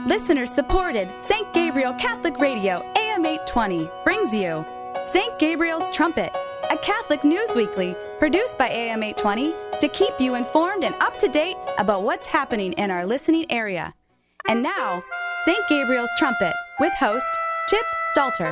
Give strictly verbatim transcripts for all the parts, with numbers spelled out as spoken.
Listener-supported Saint Gabriel Catholic Radio A M eight twenty brings you Saint Gabriel's Trumpet, a Catholic news weekly produced by A M eight twenty to keep you informed and up to date about what's happening in our listening area. And now, Saint Gabriel's Trumpet with host Chip Stalter.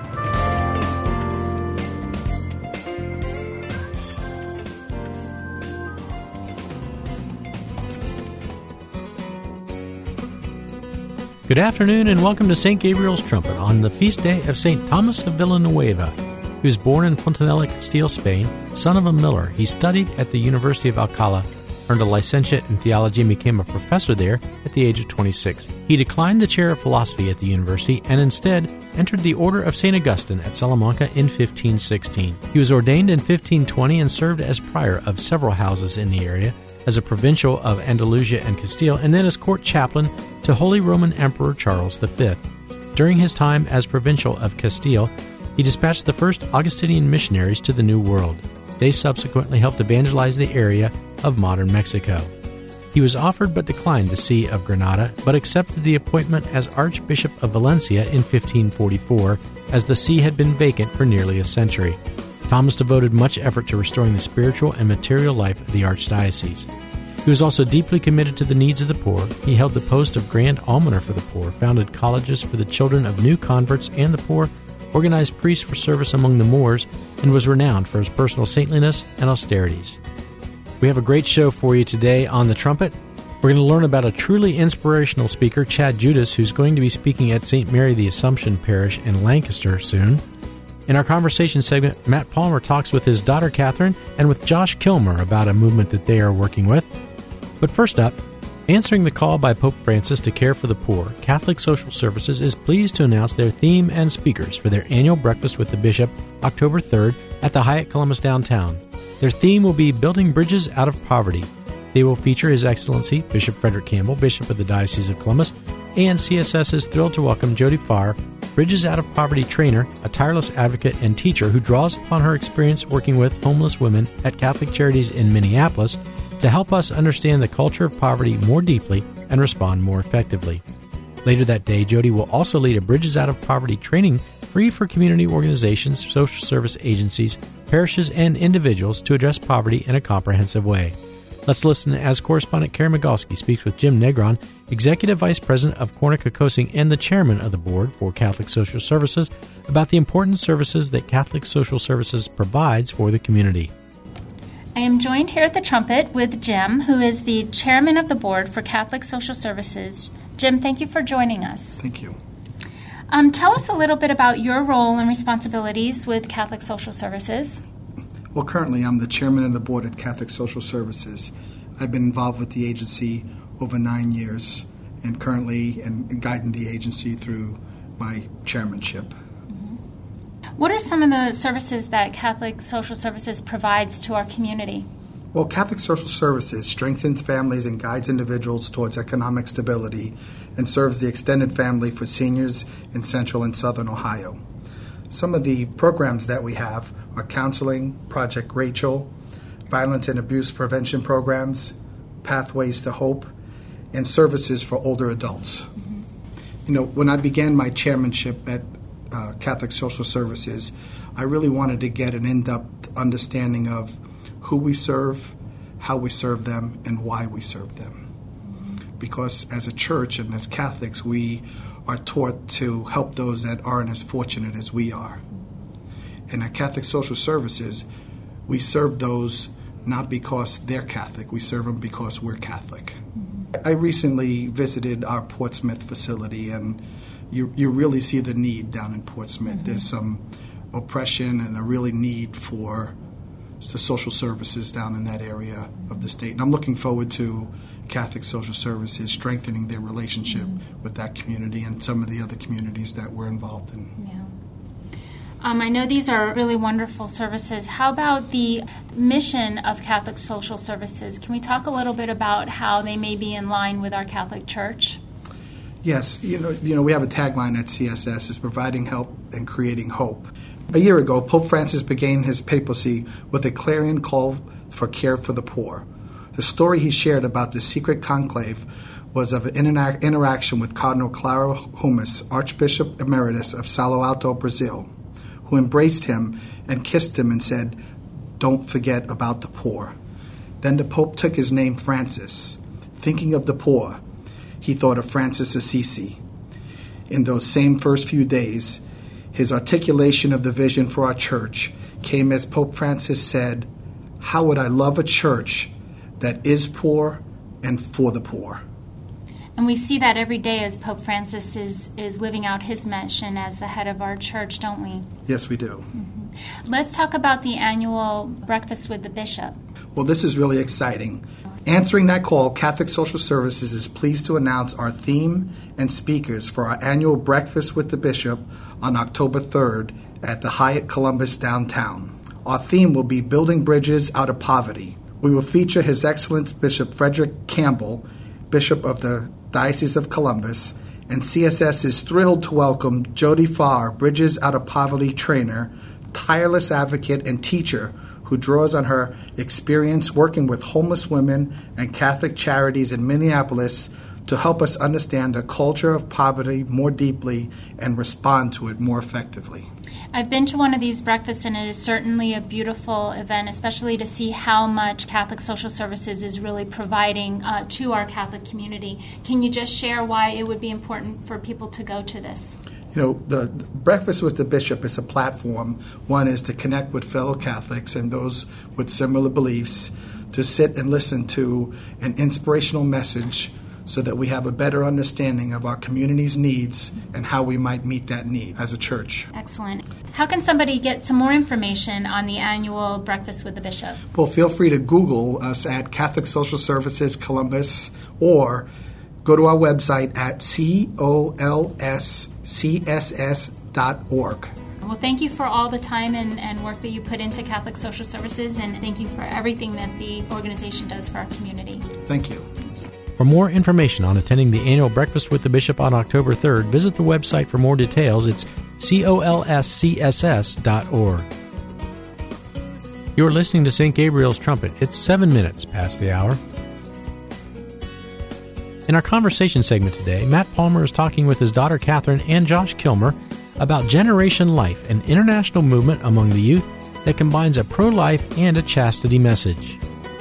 Good afternoon and welcome to Saint Gabriel's Trumpet on the feast day of Saint Thomas of Villanueva. He was born in Fontanella, Castile, Spain, son of a miller. He studied at the University of Alcalá, earned a licentiate in theology, and became a professor there at the age of twenty-six. He declined the chair of philosophy at the university and instead entered the Order of Saint Augustine at Salamanca in fifteen sixteen. He was ordained in fifteen twenty and served as prior of several houses in the area, as a provincial of Andalusia and Castile, and then as court chaplain to Holy Roman Emperor Charles the Fifth. During his time as provincial of Castile, he dispatched the first Augustinian missionaries to the New World. They subsequently helped evangelize the area of modern Mexico. He was offered but declined the see of Granada, but accepted the appointment as Archbishop of Valencia in fifteen forty-four, as the see had been vacant for nearly a century. Thomas devoted much effort to restoring the spiritual and material life of the archdiocese. He was also deeply committed to the needs of the poor. He held the post of Grand Almoner for the poor, founded colleges for the children of new converts and the poor, organized priests for service among the Moors, and was renowned for his personal saintliness and austerities. We have a great show for you today on the trumpet. We're going to learn about a truly inspirational speaker, Chad Judas, who's going to be speaking at Saint Mary the Assumption Parish in Lancaster soon. In our conversation segment, Matt Palmer talks with his daughter Catherine and with Josh Kilmer about a movement that they are working with. But first up, answering the call by Pope Francis to care for the poor, Catholic Social Services is pleased to announce their theme and speakers for their annual Breakfast with the Bishop, October third, at the Hyatt Columbus downtown. Their theme will be Building Bridges Out of Poverty. They will feature His Excellency Bishop Frederick Campbell, Bishop of the Diocese of Columbus, and C S S is thrilled to welcome Jody Farr, Bridges Out of Poverty trainer, a tireless advocate and teacher who draws upon her experience working with homeless women at Catholic Charities in Minneapolis to help us understand the culture of poverty more deeply and respond more effectively. Later that day, Jody will also lead a Bridges Out of Poverty training free for community organizations, social service agencies, parishes, and individuals to address poverty in a comprehensive way. Let's listen as correspondent Karen Migalski speaks with Jim Negron, Executive Vice President of Cornicocosing and the Chairman of the Board for Catholic Social Services, about the important services that Catholic Social Services provides for the community. I am joined here at the trumpet with Jim, who is the Chairman of the Board for Catholic Social Services. Jim, thank you for joining us. Thank you. Um, tell us a little bit about your role and responsibilities with Catholic Social Services. Well, currently I'm the Chairman of the Board at Catholic Social Services. I've been involved with the agency over nine years and currently and guiding the agency through my chairmanship. What are some of the services that Catholic Social Services provides to our community? Well, Catholic Social Services strengthens families and guides individuals towards economic stability and serves the extended family for seniors in Central and Southern Ohio. Some of the programs that we have are counseling, Project Rachel, violence and abuse prevention programs, Pathways to Hope, and services for older adults. Mm-hmm. You know, when I began my chairmanship at uh, Catholic Social Services, I really wanted to get an in-depth understanding of who we serve, how we serve them, and why we serve them. Mm-hmm. Because as a church and as Catholics, we are taught to help those that aren't as fortunate as we are. And at Catholic Social Services, we serve those not because they're Catholic, we serve them because we're Catholic. Mm-hmm. I recently visited our Portsmouth facility, and you you really see the need down in Portsmouth. Mm-hmm. There's some oppression and a really need for the social services down in that area of the state. And I'm looking forward to Catholic Social Services strengthening their relationship mm-hmm. with that community and some of the other communities that we're involved in. Yeah. Um, I know these are really wonderful services. How about the mission of Catholic Social Services? Can we talk a little bit about how they may be in line with our Catholic Church? Yes. You know, you know, we have a tagline at C S S, is providing help and creating hope. A year ago, Pope Francis began his papacy with a clarion call for care for the poor. The story he shared about the secret conclave was of an interac- interaction with Cardinal Claro Hummus, Archbishop Emeritus of Salo Alto, Brazil, who embraced him and kissed him and said, "Don't forget about the poor." Then the Pope took his name Francis. Thinking of the poor, he thought of Francis Assisi. In those same first few days, his articulation of the vision for our church came as Pope Francis said, "How would I love a church that is poor and for the poor?" And we see that every day as Pope Francis is, is living out his mission as the head of our church, don't we? Yes, we do. Mm-hmm. Let's talk about the annual Breakfast with the Bishop. Well, this is really exciting. Answering that call, Catholic Social Services is pleased to announce our theme and speakers for our annual Breakfast with the Bishop on October third at the Hyatt Columbus downtown. Our theme will be Building Bridges Out of Poverty. We will feature His Excellency Bishop Frederick Campbell, Bishop of the Diocese of Columbus, and C S S is thrilled to welcome Jody Farr, Bridges Out of Poverty trainer, tireless advocate and teacher who draws on her experience working with homeless women and Catholic charities in Minneapolis to help us understand the culture of poverty more deeply and respond to it more effectively. I've been to one of these breakfasts, and it is certainly a beautiful event, especially to see how much Catholic Social Services is really providing uh, to our Catholic community. Can you just share why it would be important for people to go to this? You know, the Breakfast with the Bishop is a platform. One is to connect with fellow Catholics and those with similar beliefs, to sit and listen to an inspirational message so that we have a better understanding of our community's needs and how we might meet that need as a church. Excellent. How can somebody get some more information on the annual Breakfast with the Bishop? Well, feel free to Google us at Catholic Social Services Columbus or go to our website at colscss dot org. Well, thank you for all the time and, and work that you put into Catholic Social Services, and thank you for everything that the organization does for our community. Thank you. For more information on attending the annual Breakfast with the Bishop on October third, visit the website for more details. It's colscss dot org. You're listening to Saint Gabriel's Trumpet. It's seven minutes past the hour. In our conversation segment today, Matt Palmer is talking with his daughter Catherine and Josh Kilmer about Generation Life, an international movement among the youth that combines a pro-life and a chastity message.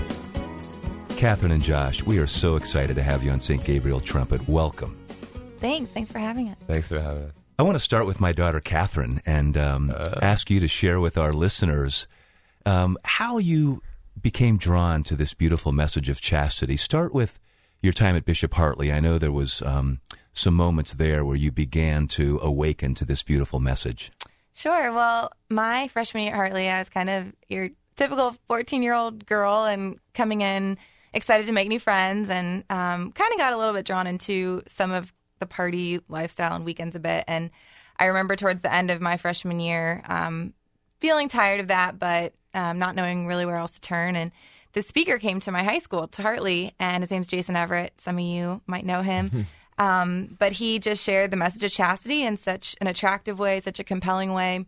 Catherine and Josh, we are so excited to have you on Saint Gabriel Trumpet. Welcome. Thanks. Thanks for having us. Thanks for having us. I want to start with my daughter Catherine and um, uh, ask you to share with our listeners um, how you became drawn to this beautiful message of chastity. Start with your time at Bishop Hartley. I know there was um, some moments there where you began to awaken to this beautiful message. Sure. Well, my freshman year at Hartley, I was kind of your typical fourteen-year-old girl and coming in excited to make new friends, and um, kind of got a little bit drawn into some of the party lifestyle and weekends a bit. And I remember towards the end of my freshman year um, feeling tired of that, but um, not knowing really where else to turn. And the speaker came to my high school, to Hartley, and his name's Jason Everett. Some of you might know him. um, but he just shared the message of chastity in such an attractive way, such a compelling way.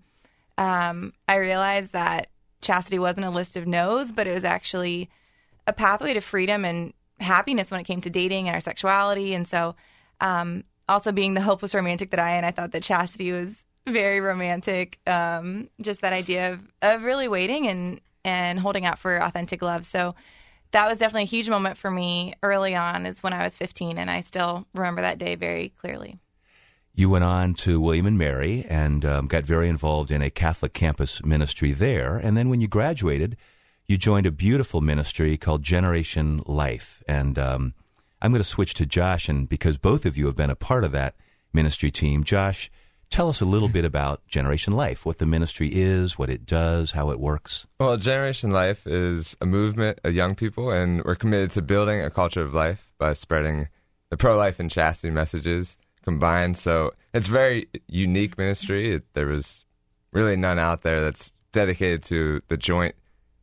Um, I realized that chastity wasn't a list of no's, but it was actually a pathway to freedom and happiness when it came to dating and our sexuality. And so um, also being the hopeless romantic that I am, I thought that chastity was very romantic. Um, just that idea of, of really waiting and, and holding out for authentic love. So that was definitely a huge moment for me early on, is when I was fifteen, and I still remember that day very clearly. You went on to William and Mary and um, got very involved in a Catholic campus ministry there. And then when you graduated, you joined a beautiful ministry called Generation Life. And um, I'm going to switch to Josh, and because both of you have been a part of that ministry team, Josh, tell us a little bit about Generation Life, what the ministry is, what it does, how it works. Well, Generation Life is a movement of young people, and we're committed to building a culture of life by spreading the pro-life and chastity messages combined. So it's a very unique ministry. It, there was really none out there that's dedicated to the joint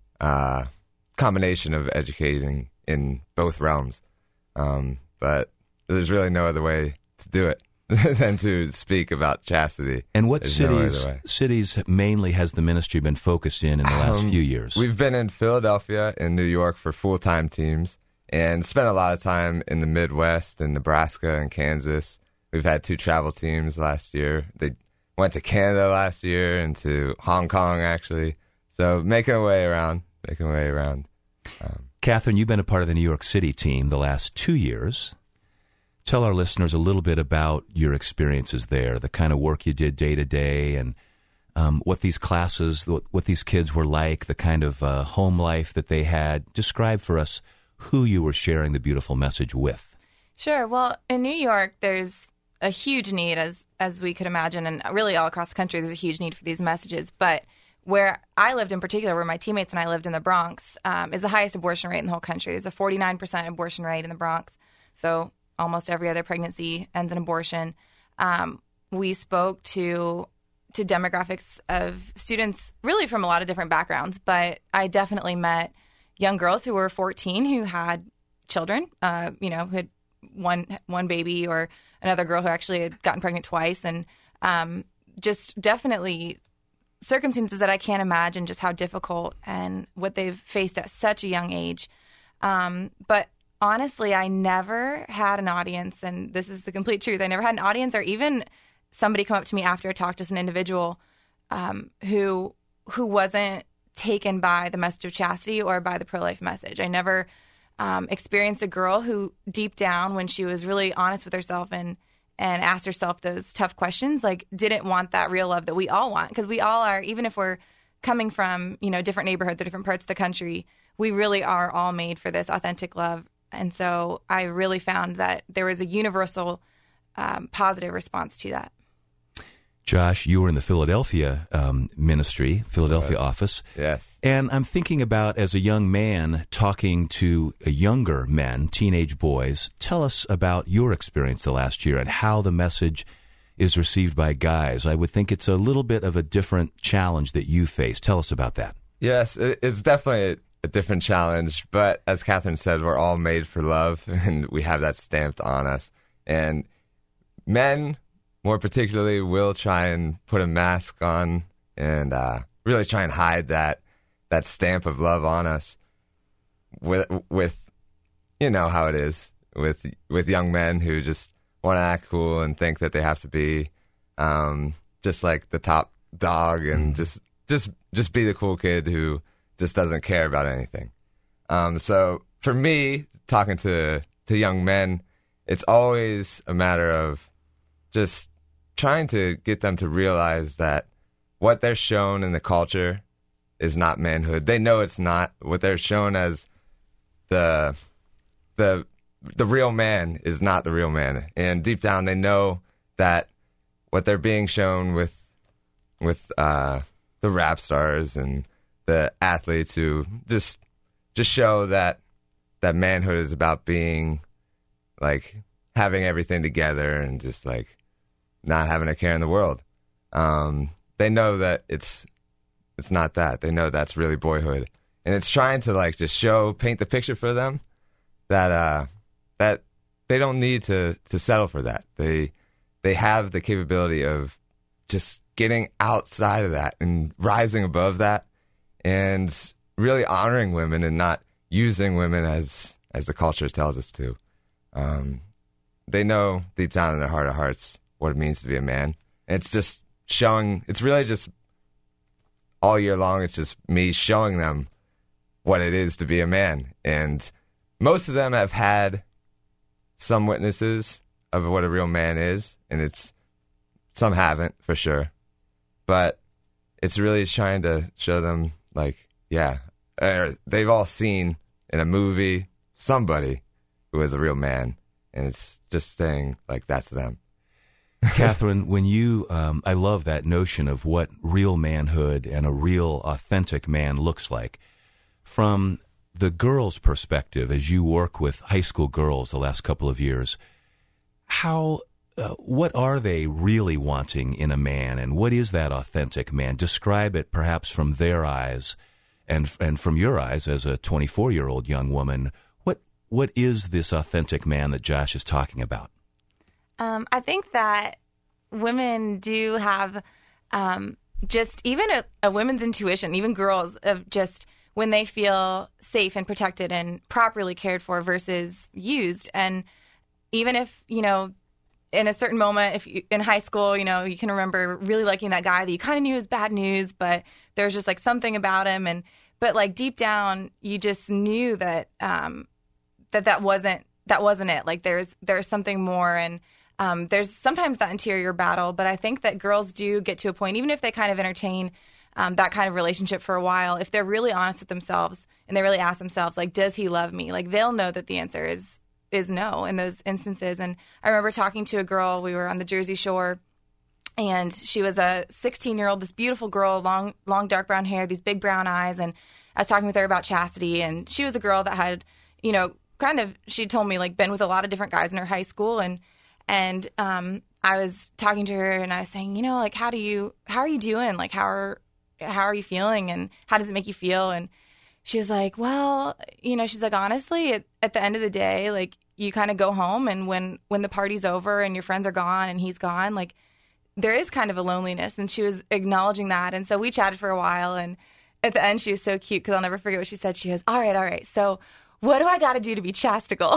Uh, combination of educating in both realms. Um, but there's really no other way to do it than to speak about chastity. And what there's cities no cities mainly has the ministry been focused in in the last um, few years? We've been in Philadelphia and New York for full-time teams, and spent a lot of time in the Midwest, in Nebraska and Kansas. We've had two travel teams last year. They went to Canada last year and to Hong Kong, actually. So making our way around, making our way around. Um, Catherine, you've been a part of the New York City team the last two years. Tell our listeners a little bit about your experiences there, the kind of work you did day to day, and um, what these classes, what, what these kids were like, the kind of uh, home life that they had. Describe for us who you were sharing the beautiful message with. Sure. Well, in New York, there's a huge need, as as we could imagine, and really all across the country, there's a huge need for these messages. But where I lived in particular, where my teammates and I lived in the Bronx, um, is the highest abortion rate in the whole country. There's a forty-nine percent abortion rate in the Bronx. So almost every other pregnancy ends in abortion. Um, we spoke to to demographics of students really from a lot of different backgrounds, but I definitely met young girls who were fourteen who had children, uh, you know, who had one one baby, or another girl who actually had gotten pregnant twice, and um, just definitely circumstances that I can't imagine just how difficult and what they've faced at such a young age. Um, but honestly, I never had an audience, and this is the complete truth. I never had an audience or even somebody come up to me after I talked, just an individual um, who who wasn't taken by the message of chastity or by the pro-life message. I never um, experienced a girl who deep down, when she was really honest with herself and and asked herself those tough questions, like didn't want that real love that we all want. Because we all are, even if we're coming from, you know, different neighborhoods or different parts of the country, we really are all made for this authentic love. And so I really found that there was a universal um, positive response to that. Josh, you were in the Philadelphia um, ministry, Philadelphia yes. office. Yes. And I'm thinking about, as a young man, talking to younger men, teenage boys. Tell us about your experience the last year and how the message is received by guys. I would think it's a little bit of a different challenge that you face. Tell us about that. Yes, it's definitely a, a different challenge. But as Catherine said, we're all made for love, and we have that stamped on us. And men, more particularly, will try and put a mask on and uh, really try and hide that that stamp of love on us. With with you know how it is with with young men who just want to act cool and think that they have to be um, just like the top dog and mm. just just just be the cool kid who just doesn't care about anything. Um, so for me, talking to to young men, it's always a matter of just trying to get them to realize that what they're shown in the culture is not manhood. They know it's not. What they're shown as the the the real man is not the real man. And deep down they know that what they're being shown with with uh, the rap stars and the athletes who just just show that that manhood is about being like having everything together and just like not having a care in the world. Um, they know that it's it's not that. They know that's really boyhood, and it's trying to like just show, paint the picture for them that uh, that they don't need to to settle for that. They they have the capability of just getting outside of that and rising above that, and really honoring women and not using women as as the culture tells us to. Um, they know deep down in their heart of hearts what it means to be a man. And it's just showing, it's really just all year long, it's just me showing them what it is to be a man. And most of them have had some witnesses of what a real man is, and it's, some haven't for sure. But it's really trying to show them, like, yeah, er, they've all seen in a movie somebody who is a real man, and it's just saying, like, that's them. Catherine, when you, um, I love that notion of what real manhood and a real authentic man looks like. From the girls' perspective, as you work with high school girls the last couple of years, how, uh, what are they really wanting in a man, and what is that authentic man? Describe it perhaps from their eyes and and from your eyes as a twenty-four-year-old young woman. What what is this authentic man that Josh is talking about? Um, I think that women do have um, just even a, a women's intuition, even girls, of just when they feel safe and protected and properly cared for versus used. And even if, you know, in a certain moment, if you, in high school, you know, you can remember really liking that guy that you kind of knew was bad news, but there was just like something about him. And, but like deep down, you just knew that, um, that that wasn't, that wasn't it. Like there's, there's something more. And, um, there's sometimes that interior battle, but I think that girls do get to a point, even if they kind of entertain, um, that kind of relationship for a while, if they're really honest with themselves and they really ask themselves, like, does he love me? Like they'll know that the answer is, is no in those instances. And I remember talking to a girl, we were on the Jersey Shore, and she was a sixteen-year-old, this beautiful girl, long, long dark brown hair, these big brown eyes, and I was talking with her about chastity, and she was a girl that had, you know, kind of, she told me, like, been with a lot of different guys in her high school, and and um, I was talking to her, and I was saying, you know, like, how do you, how are you doing? Like, how are, how are you feeling, and how does it make you feel? And she was like, well, you know, she's like, honestly, at, at the end of the day, like, you kind of go home, and when, when the party's over and your friends are gone and he's gone, like, there is kind of a loneliness. And she was acknowledging that. And so we chatted for a while. And at the end, she was so cute because I'll never forget what she said. She goes, all right, all right. So what do I got to do to be chastical?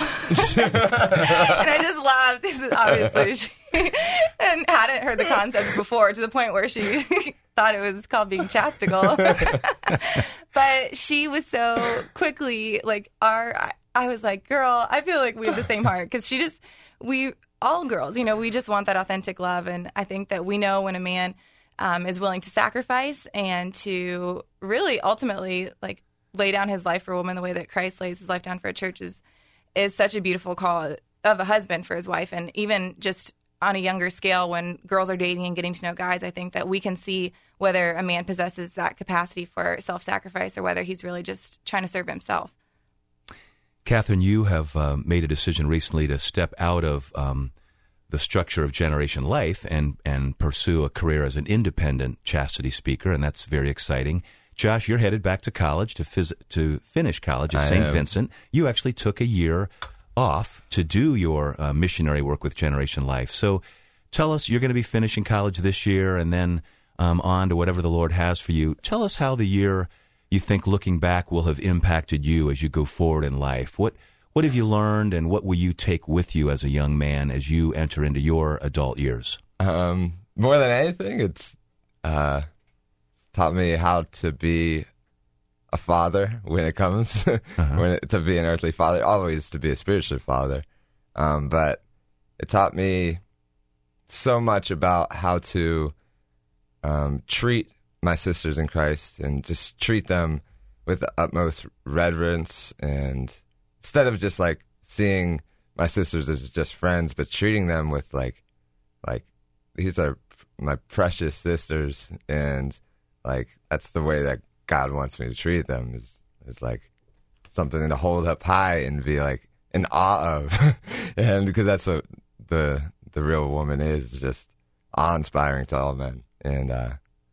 And I just laughed, obviously. She and hadn't heard the concept before to the point where she thought it was called being chastical. But she was so quickly, like, our, I, I was like, girl, I feel like we have the same heart. Because she just, we, all girls, you know, we just want that authentic love. And I think that we know when a man um, is willing to sacrifice and to really ultimately, like, lay down his life for a woman the way that Christ lays his life down for a church is, is such a beautiful call of a husband for his wife. And even just on a younger scale, when girls are dating and getting to know guys, I think that we can see whether a man possesses that capacity for self-sacrifice or whether he's really just trying to serve himself. Catherine, you have uh, made a decision recently to step out of um, the structure of Generation Life and, and pursue a career as an independent chastity speaker, and that's very exciting. Josh, you're headed back to college to phys- to finish college at Saint Vincent. You actually took a year off to do your uh, missionary work with Generation Life. So tell us, you're going to be finishing college this year and then um, on to whatever the Lord has for you. Tell us how the year you think looking back will have impacted you as you go forward in life. What what have you learned, and what will you take with you as a young man as you enter into your adult years? Um, more than anything, it's uh, taught me how to be a father when it comes, uh-huh. when it, to be an earthly father, always to be a spiritual father. Um, but it taught me so much about how to um, treat my sisters in Christ and just treat them with the utmost reverence, and instead of just like seeing my sisters as just friends, but treating them with like, like these are my precious sisters, and like that's the way that God wants me to treat them, is is like something to hold up high and be like in awe of, and because that's what the the real woman is, just awe-inspiring to all men. And uh,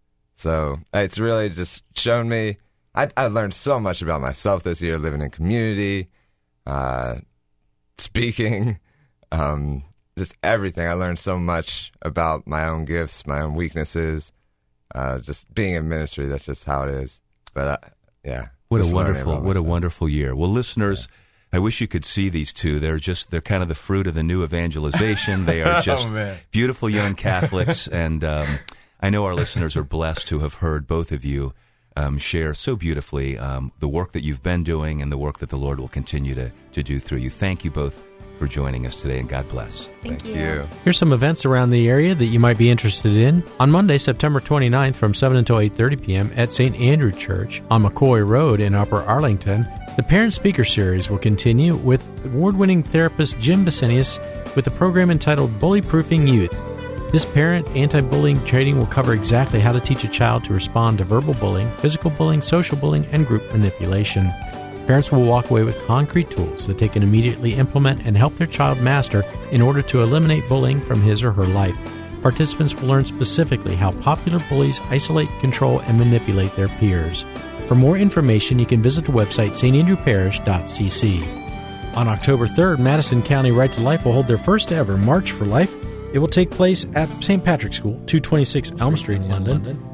so it's really just shown me. I I learned so much about myself this year, living in community, uh, speaking, um, just everything. I learned so much about my own gifts, my own weaknesses. Uh, just being in ministry, that's just how it is. But uh, yeah, what a wonderful, what a wonderful year. Well, listeners, yeah. I wish you could see these two. They're just, they're kind of the fruit of the new evangelization. They are just oh, beautiful young Catholics, and um, I know our listeners are blessed to have heard both of you um, share so beautifully um, the work that you've been doing and the work that the Lord will continue to to do through you. Thank you both for joining us today, and God bless. Thank, Thank you. you. Here's some events around the area that you might be interested in. On Monday, September twenty-ninth from seven until eight thirty p.m. at Saint Andrew Church on McCoy Road in Upper Arlington, the Parent Speaker Series will continue with award-winning therapist Jim Basinius with a program entitled Bully Proofing Youth. This parent anti-bullying training will cover exactly how to teach a child to respond to verbal bullying, physical bullying, social bullying, and group manipulation. Parents will walk away with concrete tools that they can immediately implement and help their child master in order to eliminate bullying from his or her life. Participants will learn specifically how popular bullies isolate, control, and manipulate their peers. For more information, you can visit the website s t andrew parish dot c c. On October third, Madison County Right to Life will hold their first ever March for Life. It will take place at Saint Patrick's School, two twenty-six Elm Street, London.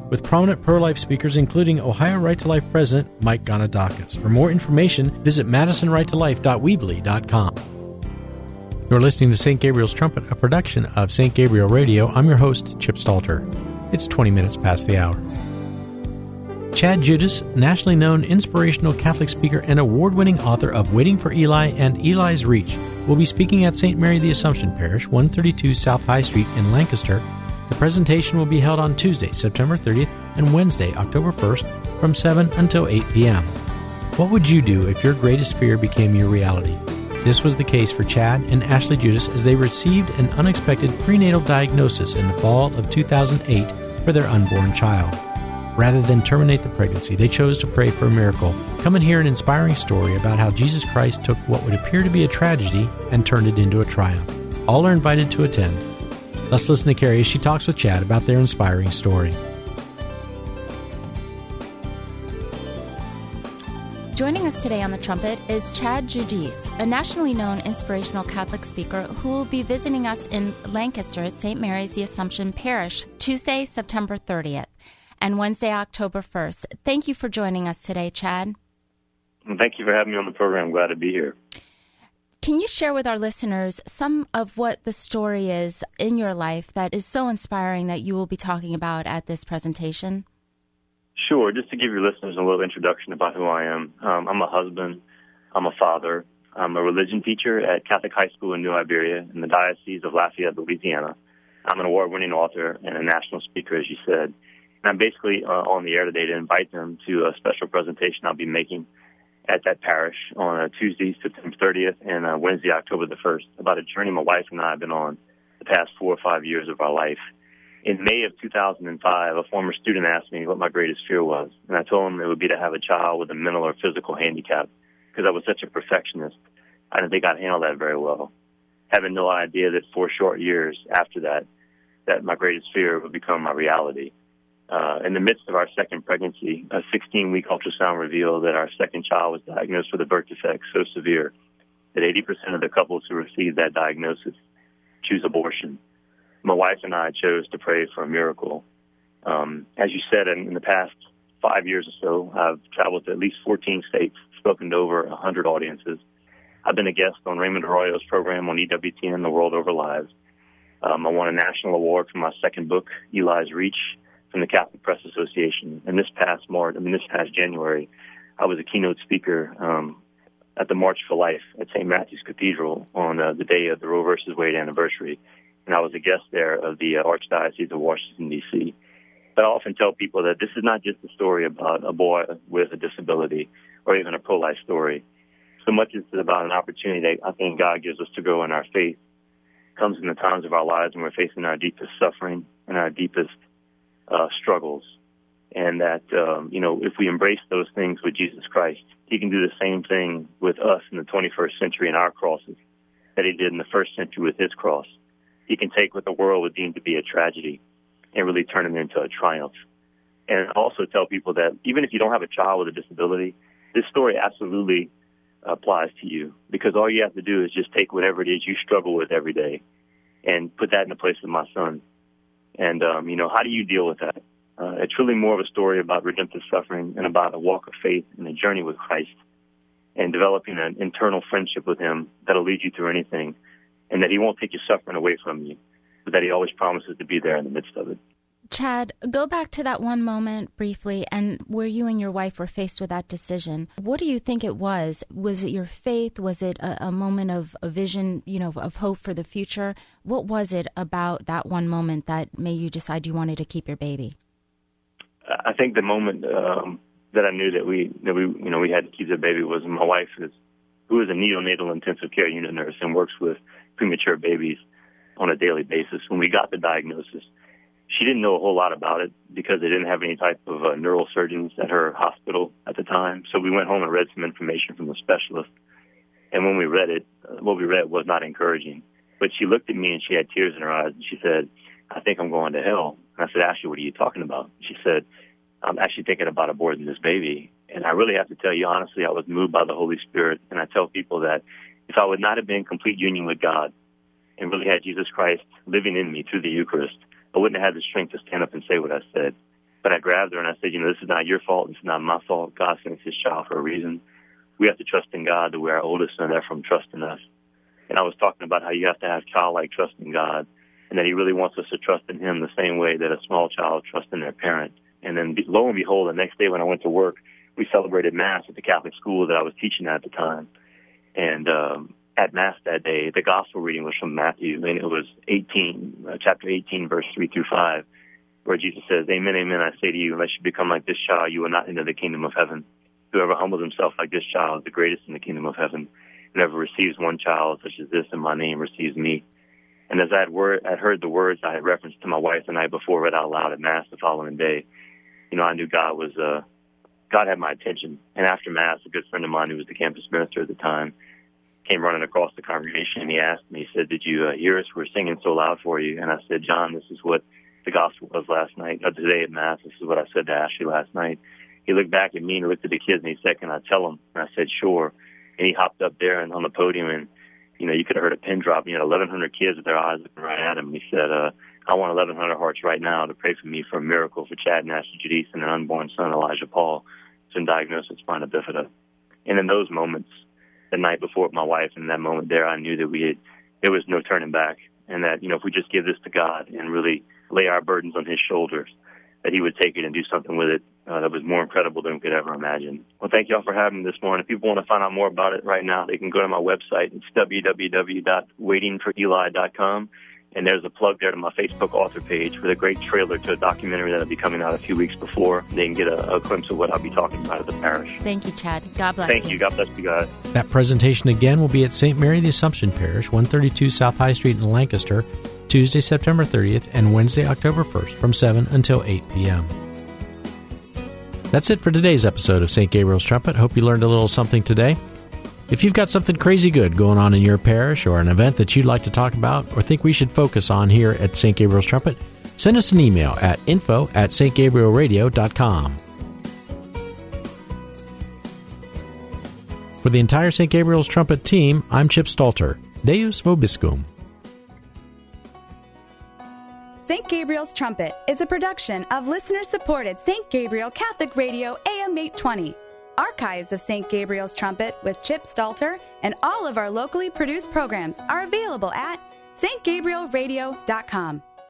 with prominent pro-life speakers including Ohio Right to Life President Mike Ganadakis. For more information, visit madison right to life dot weebly dot com. You're listening to Saint Gabriel's Trumpet, a production of Saint Gabriel Radio. I'm your host, Chip Stalter. It's twenty minutes past the hour. Chad Judas, nationally known inspirational Catholic speaker and award-winning author of Waiting for Eli and Eli's Reach, will be speaking at Saint Mary the Assumption Parish, one thirty-two South High Street in Lancaster. The presentation will be held on Tuesday, September thirtieth, and Wednesday, October first, from seven until eight p.m. What would you do if your greatest fear became your reality? This was the case for Chad and Ashley Judas as they received an unexpected prenatal diagnosis in the fall of two thousand eight for their unborn child. Rather than terminate the pregnancy, they chose to pray for a miracle. Come and hear an inspiring story about how Jesus Christ took what would appear to be a tragedy and turned it into a triumph. All are invited to attend. Let's listen to Carrie as she talks with Chad about their inspiring story. Joining us today on the trumpet is Chad Judice, a nationally known inspirational Catholic speaker who will be visiting us in Lancaster at Saint Mary's the Assumption Parish, Tuesday, September thirtieth. And Wednesday, October first. Thank you for joining us today, Chad. Thank you for having me on the program. I'm glad to be here. Can you share with our listeners some of what the story is in your life that is so inspiring that you will be talking about at this presentation? Sure. Just to give your listeners a little introduction about who I am. Um, I'm a husband. I'm a father. I'm a religion teacher at Catholic High School in New Iberia in the Diocese of Lafayette, Louisiana. I'm an award-winning author and a national speaker, as you said. And I'm basically uh, on the air today to invite them to a special presentation I'll be making at that parish on uh, Tuesday, September thirtieth, and uh, Wednesday, October the first, about a journey my wife and I have been on the past four or five years of our life. In May of two thousand five, a former student asked me what my greatest fear was, and I told him it would be to have a child with a mental or physical handicap because I was such a perfectionist. I didn't think I'd handle that very well, having no idea that four short years after that, that my greatest fear would become my reality. Uh, in the midst of our second pregnancy, a sixteen-week ultrasound revealed that our second child was diagnosed with a birth defect so severe that eighty percent of the couples who receive that diagnosis choose abortion. My wife and I chose to pray for a miracle. Um, as you said, in, in the past five years or so, I've traveled to at least fourteen states, spoken to over one hundred audiences. I've been a guest on Raymond Arroyo's program on E W T N, The World Over Lives. Um, I won a national award for my second book, Eli's Reach, from the Catholic Press Association. And this past March, I mean, this past January, I was a keynote speaker um, at the March for Life at Saint Matthew's Cathedral on uh, the day of the Roe versus Wade anniversary. And I was a guest there of the uh, Archdiocese of Washington, D C But I often tell people that this is not just a story about a boy with a disability or even a pro-life story. So much as it's about an opportunity that I think God gives us to grow in our faith. It comes in the times of our lives when we're facing our deepest suffering and our deepest Uh, struggles, and that, um, you know, if we embrace those things with Jesus Christ, he can do the same thing with us in the twenty-first century in our crosses that he did in the first century with his cross. He can take what the world would deem to be a tragedy and really turn it into a triumph. And also tell people that even if you don't have a child with a disability, this story absolutely applies to you, because all you have to do is just take whatever it is you struggle with every day and put that in the place of my son. And, um, you know, how do you deal with that? Uh, it's really more of a story about redemptive suffering and about a walk of faith and a journey with Christ and developing an internal friendship with him that'll lead you through anything, and that he won't take your suffering away from you, but that he always promises to be there in the midst of it. Chad, go back to that one moment briefly and where you and your wife were faced with that decision. What do you think it was? Was it your faith? Was it a, a moment of a vision, you know, of hope for the future? What was it about that one moment that made you decide you wanted to keep your baby? I think the moment um, that I knew that we, that we, you know, we had to keep the baby was my wife, is, who is a neonatal intensive care unit nurse and works with premature babies on a daily basis. When we got the diagnosis, she didn't know a whole lot about it because they didn't have any type of uh, neurosurgeons at her hospital at the time. So we went home and read some information from the specialist. And when we read it, uh, what we read was not encouraging. But she looked at me and she had tears in her eyes and she said, "I think I'm going to hell." And I said, "Ashley, what are you talking about?" She said, "I'm actually thinking about aborting this baby." And I really have to tell you, honestly, I was moved by the Holy Spirit. And I tell people that if I would not have been in complete union with God and really had Jesus Christ living in me through the Eucharist, I wouldn't have had the strength to stand up and say what I said. But I grabbed her and I said, you know, this is not your fault. This is not my fault. God sends his child for a reason. We have to trust in God the way our oldest son Ephraim trusts in us. And I was talking about how you have to have childlike trust in God, and that he really wants us to trust in him the same way that a small child trusts in their parent. And then lo and behold, the next day when I went to work, we celebrated Mass at the Catholic school that I was teaching at the time. And um, at Mass that day, the gospel reading was from Matthew, and it was eighteen, uh, chapter eighteen, verse three through five, where Jesus says, "Amen, amen, I say to you, unless you become like this child, you will not enter the kingdom of heaven. Whoever humbles himself like this child is the greatest in the kingdom of heaven. Whoever receives one child such as this in my name receives me." And as I had, word, I had heard the words I had referenced to my wife the night before read out loud at Mass the following day, you know, I knew God was, uh, God had my attention. And after Mass, a good friend of mine who was the campus minister at the time came running across the congregation, and he asked me, he said, "Did you uh, hear us? We're singing so loud for you." And I said, "John, this is what the gospel was last night, or today at Mass. This is what I said to Ashley last night." He looked back at me and looked at the kids, and he said, "Can I tell them?" And I said, "Sure." And he hopped up there and on the podium, and, you know, you could have heard a pin drop. You had eleven hundred kids with their eyes looking right at him. He said, uh, "I want eleven hundred hearts right now to pray for me for a miracle for Chad Nash Judice and an unborn son, Elijah Paul, who's been diagnosed with spina bifida." And in those moments, the night before with my wife, in that moment there, I knew that we had, there was no turning back, and that, you know, if we just give this to God and really lay our burdens on his shoulders, that he would take it and do something with it uh, that was more incredible than we could ever imagine. Well, thank you all for having me this morning. If people want to find out more about it right now, they can go to my website. It's w w w dot waiting for eli dot com. And there's a plug there to my Facebook author page with a great trailer to a documentary that will be coming out a few weeks before. They can get a, a glimpse of what I'll be talking about at the parish. Thank you, Chad. God bless Thank you. Thank you. God bless you guys. That presentation again will be at Saint Mary the Assumption Parish, one thirty-two South High Street in Lancaster, Tuesday, September thirtieth, and Wednesday, October first, from seven until eight p.m. That's it for today's episode of Saint Gabriel's Trumpet. Hope you learned a little something today. If you've got something crazy good going on in your parish or an event that you'd like to talk about or think we should focus on here at Saint Gabriel's Trumpet, send us an email at info at st gabriel radio dot com. For the entire Saint Gabriel's Trumpet team, I'm Chip Stalter. Deus Vobiscum. Saint Gabriel's Trumpet is a production of listener-supported Saint Gabriel Catholic Radio A M eight twenty. Archives of Saint Gabriel's Trumpet with Chip Stalter and all of our locally produced programs are available at st gabriel radio dot com.